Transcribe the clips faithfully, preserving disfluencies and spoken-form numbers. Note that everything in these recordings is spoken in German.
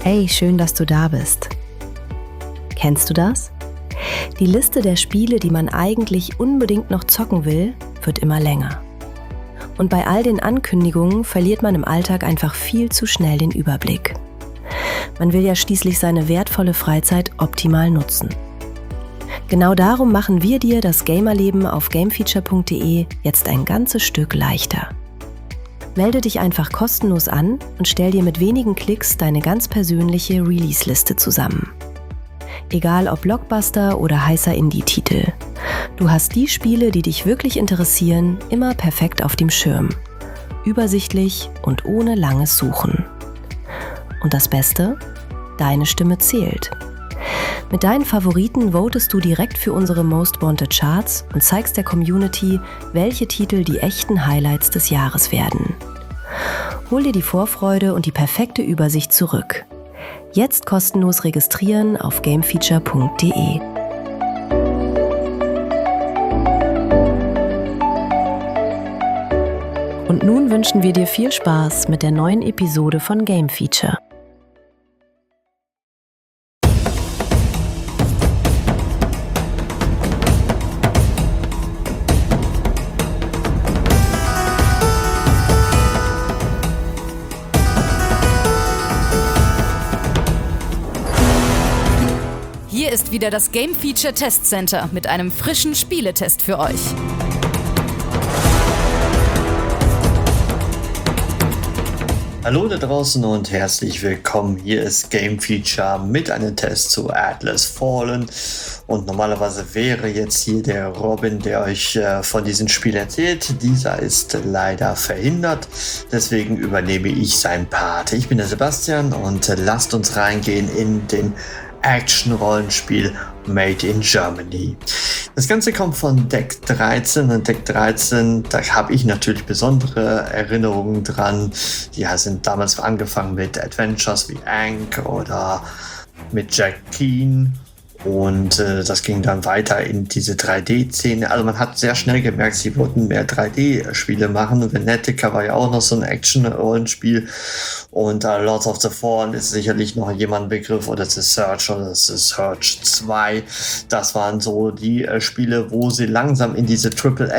Hey, schön, dass du da bist. Kennst du das? Die Liste der Spiele, die man eigentlich unbedingt noch zocken will, wird immer länger. Und bei all den Ankündigungen verliert man im Alltag einfach viel zu schnell den Überblick. Man will ja schließlich seine wertvolle Freizeit optimal nutzen. Genau darum machen wir dir das Gamerleben auf gamefeature punkt de jetzt ein ganzes Stück leichter. Melde dich einfach kostenlos an und stell dir mit wenigen Klicks deine ganz persönliche Release-Liste zusammen. Egal ob Blockbuster oder heißer Indie-Titel. Du hast die Spiele, die dich wirklich interessieren, immer perfekt auf dem Schirm. Übersichtlich und ohne langes Suchen. Und das Beste? Deine Stimme zählt. Mit deinen Favoriten votest du direkt für unsere Most Wanted Charts und zeigst der Community, welche Titel die echten Highlights des Jahres werden. Hol dir die Vorfreude und die perfekte Übersicht zurück. Jetzt kostenlos registrieren auf gamefeature punkt de. Und nun wünschen wir dir viel Spaß mit der neuen Episode von Game Feature. Hier ist wieder das Game Feature Test Center mit einem frischen Spieletest für euch. Hallo da draußen und herzlich willkommen. Hier ist Game Feature mit einem Test zu Atlas Fallen. Und normalerweise wäre jetzt hier der Robin, der euch äh, von diesem Spiel erzählt. Dieser ist leider verhindert, deswegen übernehme ich seinen Part. Ich bin der Sebastian und äh, lasst uns reingehen in den Action-Rollenspiel Made in Germany. Das Ganze kommt von Deck dreizehn und Deck dreizehn, da habe ich natürlich besondere Erinnerungen dran. Die sind damals angefangen mit Adventures wie Ankh oder mit Jack Keen. Und äh, das ging dann weiter in diese drei D-Szene. Also man hat sehr schnell gemerkt, sie wollten mehr drei D-Spiele machen. Venetica war ja auch noch so ein Action-Rollenspiel. Und äh, Lords of the Fallen ist sicherlich noch jemand Begriff. Oder The Search oder The Search zwei. Das waren so die äh, Spiele, wo sie langsam in diese Triple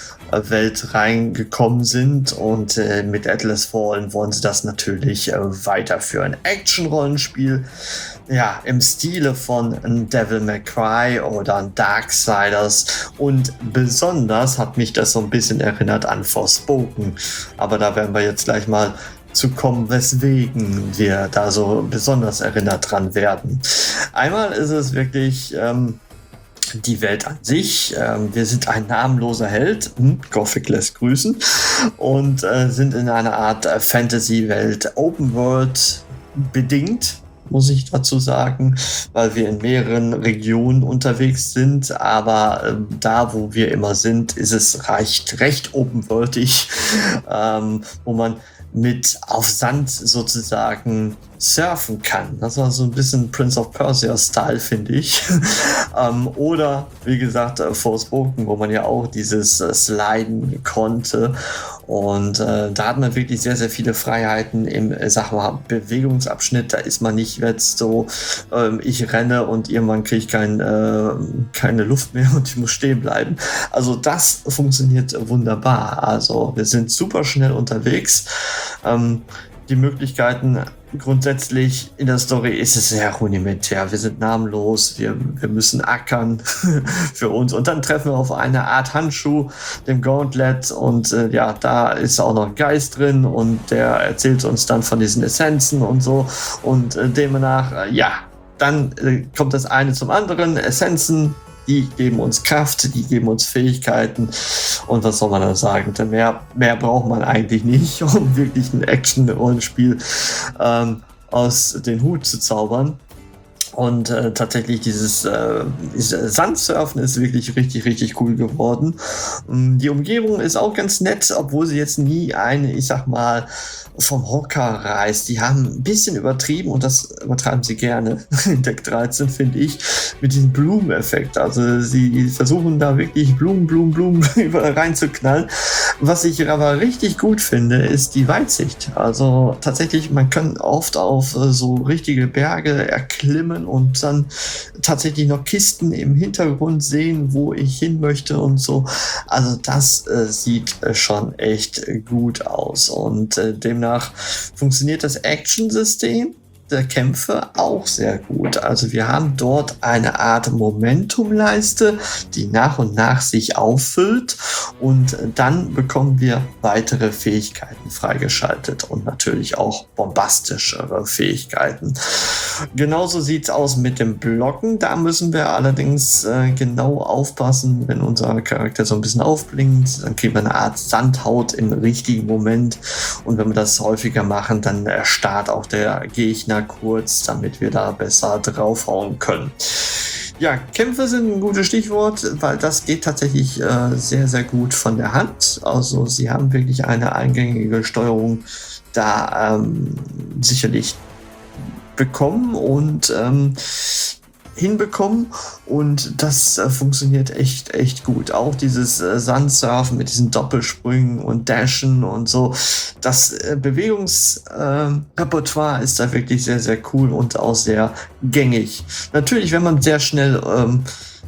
A-Welt reingekommen sind. Und äh, mit Atlas Fallen wollen sie das natürlich äh, weiterführen. Action-Rollenspiel. Ja, im Stile von Devil May Cry oder Darksiders, und besonders hat mich das so ein bisschen erinnert an Forspoken, aber da werden wir jetzt gleich mal zu kommen, weswegen wir da so besonders erinnert dran werden. Einmal ist es wirklich ähm, die Welt an sich. Ähm, wir sind ein namenloser Held, hm, Gothic lässt grüßen, und äh, sind in einer Art äh, Fantasy-Welt, Open World bedingt, muss ich dazu sagen, weil wir in mehreren Regionen unterwegs sind, aber ähm, da, wo wir immer sind, ist es recht, recht open-worldig, ähm, wo man mit auf Sand sozusagen surfen kann. Das war so ein bisschen Prince of Persia-Style, finde ich. ähm, oder, wie gesagt, äh, Forspoken, wo man ja auch dieses äh, Sliden konnte. Und äh, da hat man wirklich sehr, sehr viele Freiheiten im, äh, sag mal, Bewegungsabschnitt. Da ist man nicht jetzt so, ähm, ich renne und irgendwann kriege ich kein, äh, keine Luft mehr und ich muss stehen bleiben. Also das funktioniert wunderbar. Also wir sind super schnell unterwegs. Ähm, die Möglichkeiten grundsätzlich in der Story ist es sehr rudimentär. Wir sind namenlos, wir, wir müssen ackern für uns, und dann treffen wir auf eine Art Handschuh, dem Gauntlet, und äh, ja, da ist auch noch ein Geist drin und der erzählt uns dann von diesen Essenzen und so, und äh, demnach, äh, ja, dann äh, kommt das eine zum anderen. Essenzen, die geben uns Kraft, die geben uns Fähigkeiten, und was soll man da sagen? Denn mehr, mehr braucht man eigentlich nicht, um wirklich ein Action-Rollenspiel ähm, aus den Hut zu zaubern. Und äh, tatsächlich dieses, äh, dieses Sandsurfen ist wirklich richtig, richtig cool geworden. Die Umgebung ist auch ganz nett, obwohl sie jetzt nie eine, ich sag mal, vom Hocker reißt. Die haben ein bisschen übertrieben, und das übertreiben sie gerne in Deck dreizehn, finde ich, mit diesem Blumeneffekt. Also sie versuchen da wirklich Blumen, Blumen, Blumen überall reinzuknallen. Was ich aber richtig gut finde, ist die Weitsicht. Also tatsächlich, man kann oft auf äh, so richtige Berge erklimmen und dann tatsächlich noch Kisten im Hintergrund sehen, wo ich hin möchte und so. Also das äh, sieht äh, schon echt gut aus und äh, demnach funktioniert das Action-System der Kämpfe auch sehr gut. Also wir haben dort eine Art Momentumleiste, die nach und nach sich auffüllt und dann bekommen wir weitere Fähigkeiten freigeschaltet und natürlich auch bombastischere Fähigkeiten. Genauso sieht es aus mit dem Blocken. Da müssen wir allerdings äh, genau aufpassen, wenn unser Charakter so ein bisschen aufblinkt, dann kriegen wir eine Art Sandhaut im richtigen Moment und wenn wir das häufiger machen, dann erstarrt auch der Gegner kurz, damit wir da besser draufhauen können. Ja, Kämpfe sind ein gutes Stichwort, weil das geht tatsächlich äh, sehr, sehr gut von der Hand. Also sie haben wirklich eine eingängige Steuerung da ähm, sicherlich bekommen und ähm, hinbekommen und das äh, funktioniert echt, echt gut. Auch dieses äh, Sandsurfen mit diesen Doppelsprüngen und Dashen und so, das äh, Bewegungsrepertoire äh, ist da wirklich sehr, sehr cool und auch sehr gängig. Natürlich, wenn man sehr schnell ähm,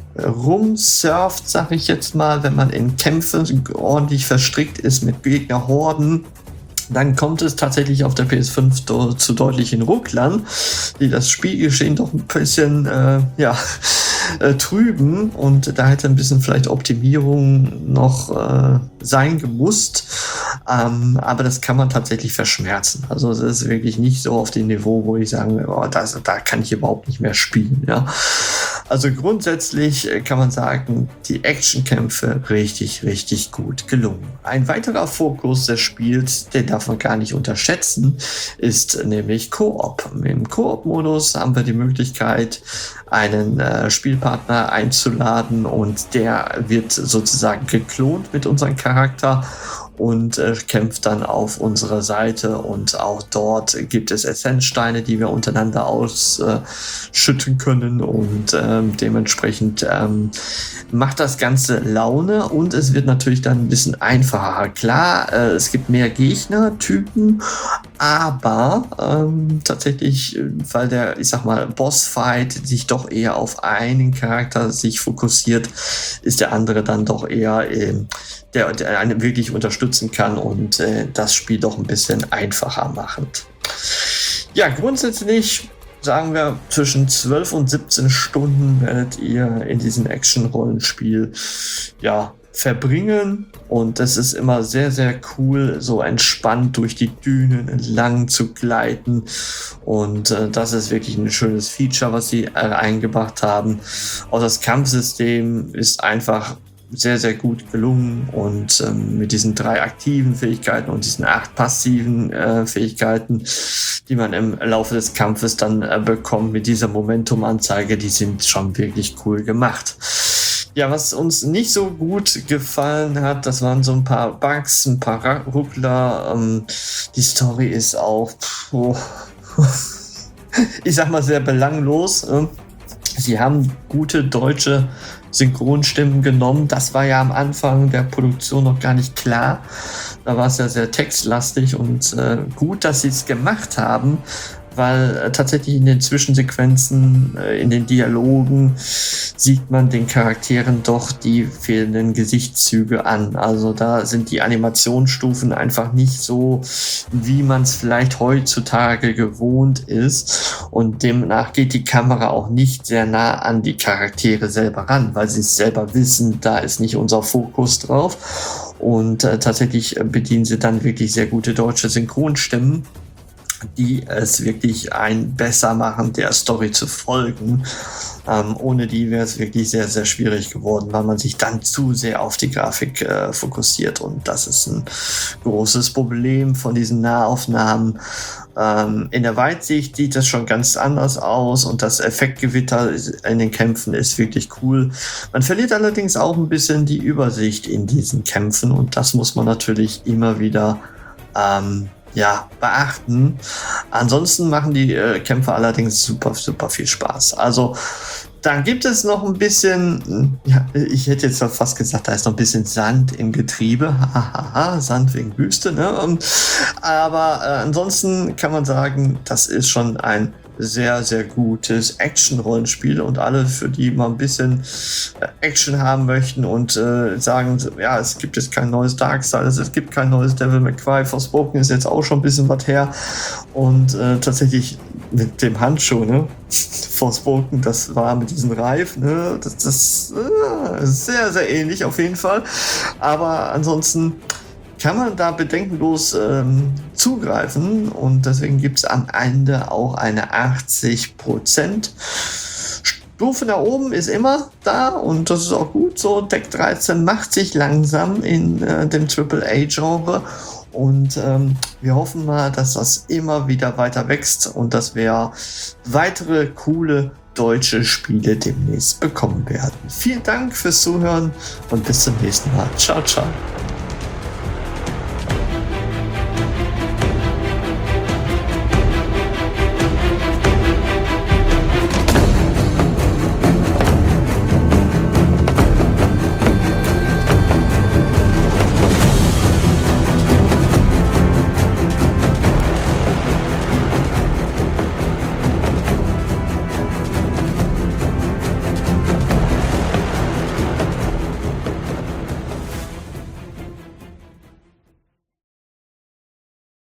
rumsurft, sag ich jetzt mal, wenn man in Kämpfe ordentlich verstrickt ist mit Gegnerhorden, dann kommt es tatsächlich auf der P S fünf do- zu deutlichen Rucklern, die das Spielgeschehen doch ein bisschen äh, ja, äh, trüben und da hätte ein bisschen vielleicht Optimierung noch äh, sein gemusst, ähm, aber das kann man tatsächlich verschmerzen. Also es ist wirklich nicht so auf dem Niveau, wo ich sage, oh, das, da kann ich überhaupt nicht mehr spielen. Ja. Also grundsätzlich kann man sagen, die Actionkämpfe richtig, richtig gut gelungen. Ein weiterer Fokus des Spiels, den darf man gar nicht unterschätzen, ist nämlich Koop. Im Koop-Modus haben wir die Möglichkeit, einen äh, Spielpartner einzuladen und der wird sozusagen geklont mit unserem Charakter und äh, kämpft dann auf unserer Seite und auch dort gibt es Essenzsteine, die wir untereinander ausschütten äh, können und ähm, dementsprechend ähm, macht das Ganze Laune und es wird natürlich dann ein bisschen einfacher. Klar, äh, es gibt mehr Gegnertypen, aber ähm, tatsächlich, weil der, ich sag mal, Bossfight sich doch eher auf einen Charakter sich fokussiert, ist der andere dann doch eher ähm, der, der einen wirklich unterstützen kann und äh, das Spiel doch ein bisschen einfacher machend. Ja, grundsätzlich sagen wir, zwischen zwölf und siebzehn Stunden werdet ihr in diesem Action-Rollenspiel ja, verbringen und es ist immer sehr, sehr cool, so entspannt durch die Dünen entlang zu gleiten und äh, das ist wirklich ein schönes Feature, was sie äh, eingebracht haben. Auch das Kampfsystem ist einfach sehr, sehr gut gelungen und ähm, mit diesen drei aktiven Fähigkeiten und diesen acht passiven äh, Fähigkeiten, die man im Laufe des Kampfes dann äh, bekommt mit dieser Momentum-Anzeige, die sind schon wirklich cool gemacht. Ja, was uns nicht so gut gefallen hat, das waren so ein paar Bugs, ein paar Ruckler. Ähm, die Story ist auch, oh, ich sag mal, sehr belanglos. Äh. Sie haben gute deutsche Synchronstimmen genommen. Das war ja am Anfang der Produktion noch gar nicht klar. Da war es ja sehr textlastig und äh, gut, dass sie es gemacht haben, weil äh, tatsächlich in den Zwischensequenzen, äh, in den Dialogen sieht man den Charakteren doch die fehlenden Gesichtszüge an. Also da sind die Animationsstufen einfach nicht so, wie man es vielleicht heutzutage gewohnt ist und demnach geht die Kamera auch nicht sehr nah an die Charaktere selber ran, weil sie es selber wissen, da ist nicht unser Fokus drauf und äh, tatsächlich bedienen sie dann wirklich sehr gute deutsche Synchronstimmen, die es wirklich ein besser machen, der Story zu folgen. Ähm, ohne die wäre es wirklich sehr, sehr schwierig geworden, weil man sich dann zu sehr auf die Grafik äh, fokussiert und das ist ein großes Problem von diesen Nahaufnahmen. Ähm, in der Weitsicht sieht das schon ganz anders aus und das Effektgewitter in den Kämpfen ist wirklich cool. Man verliert allerdings auch ein bisschen die Übersicht in diesen Kämpfen und das muss man natürlich immer wieder ähm, ja, beachten. Ansonsten machen die äh, Kämpfe allerdings super, super viel Spaß. Also Dann gibt es noch ein bisschen, ja, ich hätte jetzt fast gesagt, da ist noch ein bisschen Sand im Getriebe. Hahaha, Sand wegen Wüste, ne? Aber äh, ansonsten kann man sagen, das ist schon ein sehr, sehr gutes Action-Rollenspiel und alle, für die mal ein bisschen Action haben möchten und äh, sagen, ja, es gibt jetzt kein neues Darksiders, es gibt kein neues Devil May Cry, Forspoken ist jetzt auch schon ein bisschen was her und äh, tatsächlich mit dem Handschuh, ne, Forspoken, das war mit diesem Reif, ne, das, das äh, sehr, sehr ähnlich auf jeden Fall, aber ansonsten kann man da bedenkenlos ähm, zugreifen und deswegen gibt es am Ende auch eine achtzig Prozent Stufe nach oben ist immer da und das ist auch gut so. Deck dreizehn macht sich langsam in äh, dem Triple A Genre und ähm, wir hoffen mal, dass das immer wieder weiter wächst und dass wir weitere coole deutsche Spiele demnächst bekommen werden. Vielen Dank fürs Zuhören und bis zum nächsten Mal. Ciao, ciao.